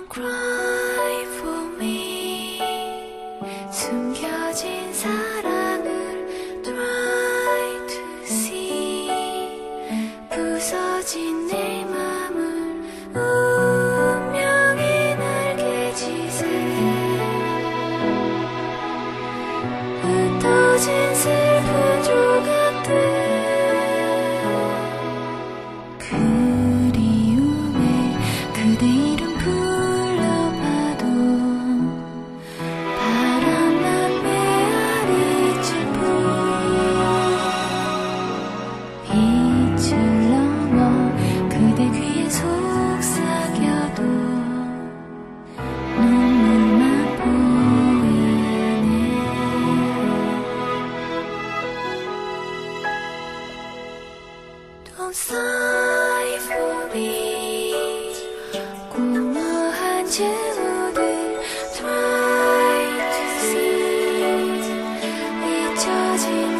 cry for me. 숨겨진 사랑을 try to see. 부서진 내 맘을 운명이 날개짓에 흩어진 슬픈 조각들. 그리움에 그대 이름 불러봐도 바람만 메아리칠 뿐. 빛을 넘어 그대 귀에 속삭여도 눈물만 보이네. Don't sigh for me. 공허한 증오들 try to see. 잊혀진